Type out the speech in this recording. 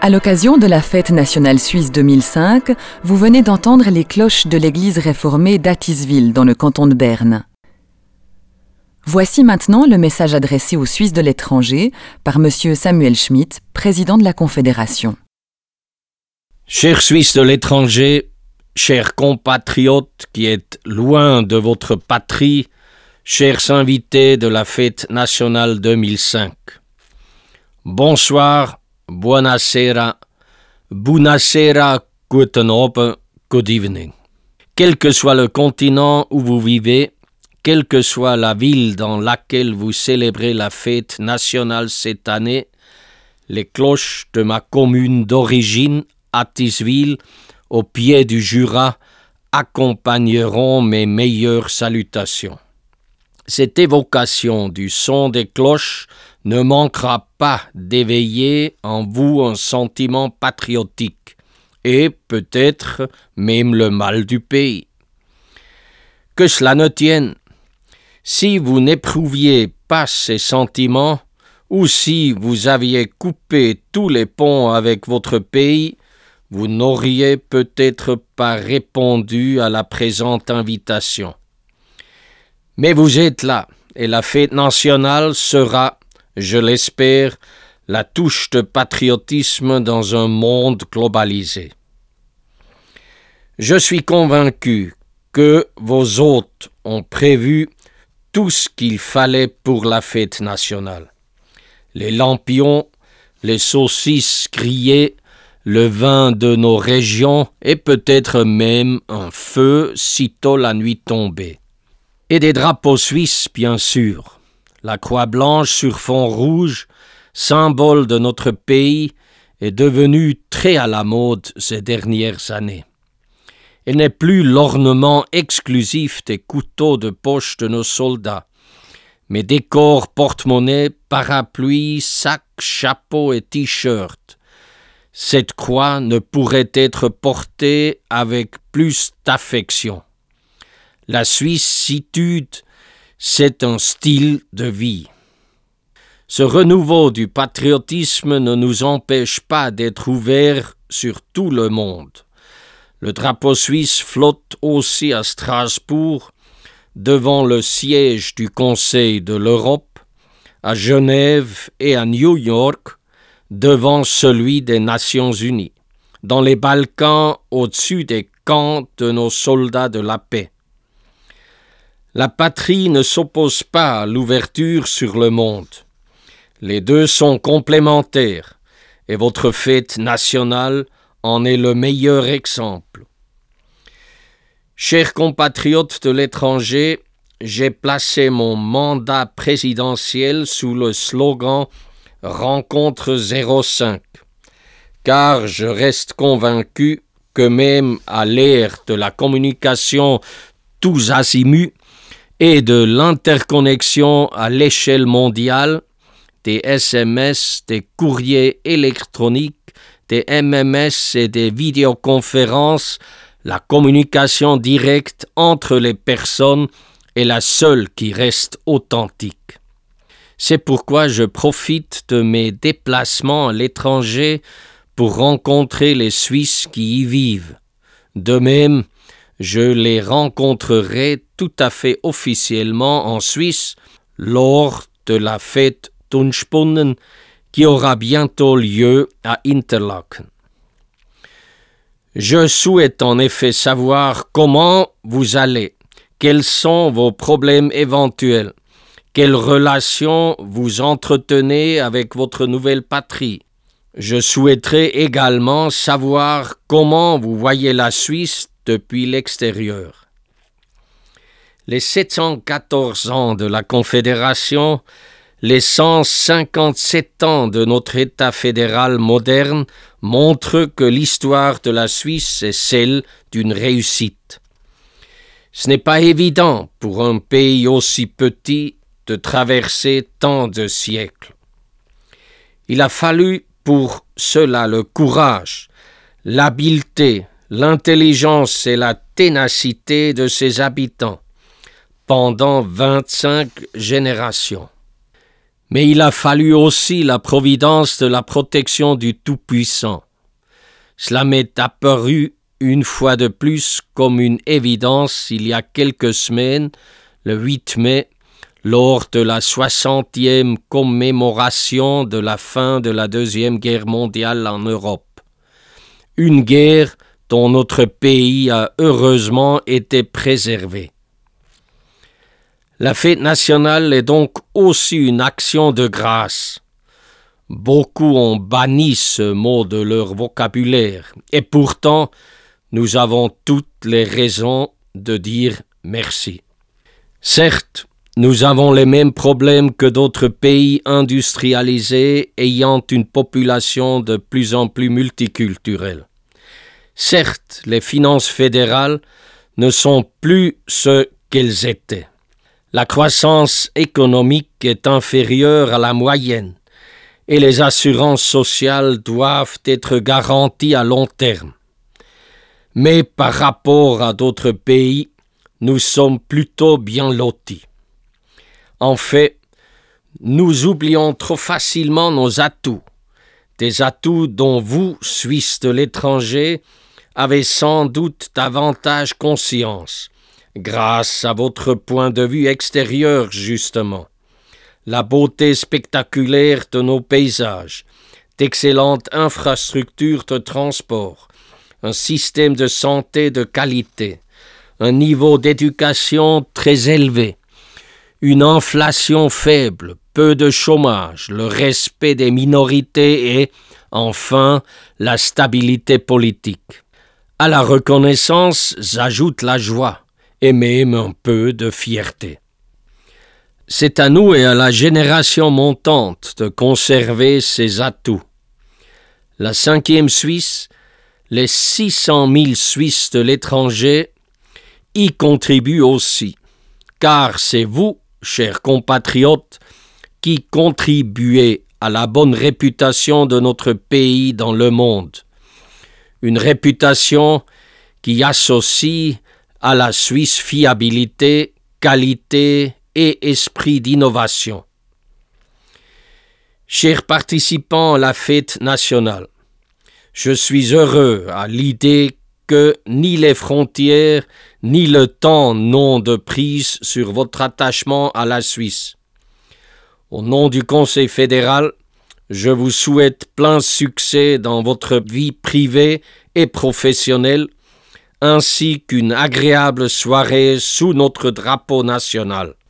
À l'occasion de la Fête nationale suisse 2005, vous venez d'entendre les cloches de l'église réformée d'Attiswil, dans le canton de Berne. Voici maintenant le message adressé aux Suisses de l'étranger par M. Samuel Schmidt, président de la Confédération. Chers Suisses de l'étranger, chers compatriotes qui êtes loin de votre patrie, chers invités de la Fête nationale 2005. Bonsoir, buonasera, bunasera, guten Abend, good evening. Quel que soit le continent où vous vivez, quelle que soit la ville dans laquelle vous célébrez la fête nationale cette année, les cloches de ma commune d'origine, Attiswil, au pied du Jura, accompagneront mes meilleures salutations. Cette évocation du son des cloches ne manquera pas d'éveiller en vous un sentiment patriotique et peut-être même le mal du pays. Que cela ne tienne, si vous n'éprouviez pas ces sentiments ou si vous aviez coupé tous les ponts avec votre pays, vous n'auriez peut-être pas répondu à la présente invitation. Mais vous êtes là, et la fête nationale sera, je l'espère, la touche de patriotisme dans un monde globalisé. Je suis convaincu que vos hôtes ont prévu tout ce qu'il fallait pour la fête nationale. Les lampions, les saucisses grillées, le vin de nos régions et peut-être même un feu sitôt la nuit tombée. Et des drapeaux suisses, bien sûr. La croix blanche sur fond rouge, symbole de notre pays, est devenue très à la mode ces dernières années. Elle n'est plus l'ornement exclusif des couteaux de poche de nos soldats, mais décore porte-monnaie, parapluie, sac, chapeau et t-shirt. Cette croix ne pourrait être portée avec plus d'affection. La suissitude, c'est un style de vie. Ce renouveau du patriotisme ne nous empêche pas d'être ouverts sur tout le monde. Le drapeau suisse flotte aussi à Strasbourg, devant le siège du Conseil de l'Europe, à Genève et à New York, devant celui des Nations Unies, dans les Balkans au-dessus des camps de nos soldats de la paix. La patrie ne s'oppose pas à l'ouverture sur le monde. Les deux sont complémentaires, et votre fête nationale en est le meilleur exemple. Chers compatriotes de l'étranger, j'ai placé mon mandat présidentiel sous le slogan « Rencontre 05 », car je reste convaincu que même à l'ère de la communication tous azimuts et de l'interconnexion à l'échelle mondiale, des SMS, des courriers électroniques, des MMS et des vidéoconférences, la communication directe entre les personnes est la seule qui reste authentique. C'est pourquoi je profite de mes déplacements à l'étranger pour rencontrer les Suisses qui y vivent. De même, je les rencontrerai tout à fait officiellement en Suisse lors de la fête Tunspunnen qui aura bientôt lieu à Interlaken. Je souhaite en effet savoir comment vous allez, quels sont vos problèmes éventuels, quelles relations vous entretenez avec votre nouvelle patrie. Je souhaiterais également savoir comment vous voyez la Suisse depuis l'extérieur. Les 714 ans de la Confédération, les 157 ans de notre État fédéral moderne montrent que l'histoire de la Suisse est celle d'une réussite. Ce n'est pas évident pour un pays aussi petit de traverser tant de siècles. Il a fallu pour cela le courage, l'habileté, l'intelligence et la ténacité de ses habitants pendant 25 générations. Mais il a fallu aussi la providence de la protection du Tout-Puissant. Cela m'est apparu une fois de plus comme une évidence il y a quelques semaines, le 8 mai, lors de la 60e commémoration de la fin de la Deuxième Guerre mondiale en Europe. Une guerre dont notre pays a heureusement été préservé. La fête nationale est donc aussi une action de grâce. Beaucoup ont banni ce mot de leur vocabulaire, et pourtant, nous avons toutes les raisons de dire merci. Certes, nous avons les mêmes problèmes que d'autres pays industrialisés ayant une population de plus en plus multiculturelle. Certes, les finances fédérales ne sont plus ce qu'elles étaient. La croissance économique est inférieure à la moyenne et les assurances sociales doivent être garanties à long terme. Mais par rapport à d'autres pays, nous sommes plutôt bien lotis. En fait, nous oublions trop facilement nos atouts, des atouts dont vous, Suisses de l'étranger, avez sans doute davantage conscience, grâce à votre point de vue extérieur justement. La beauté spectaculaire de nos paysages, d'excellentes infrastructures de transport, un système de santé de qualité, un niveau d'éducation très élevé, une inflation faible, peu de chômage, le respect des minorités et, enfin, la stabilité politique. À la reconnaissance s'ajoute la joie et même un peu de fierté. C'est à nous et à la génération montante de conserver ces atouts. La 5e Suisse, les 600 000 Suisses de l'étranger y contribuent aussi, car c'est vous, chers compatriotes, qui contribuez à la bonne réputation de notre pays dans le monde. Une réputation qui associe à la Suisse fiabilité, qualité et esprit d'innovation. Chers participants à la fête nationale, je suis heureux à l'idée que ni les frontières ni le temps n'ont de prise sur votre attachement à la Suisse. Au nom du Conseil fédéral, je vous souhaite plein succès dans votre vie privée et professionnelle, ainsi qu'une agréable soirée sous notre drapeau national.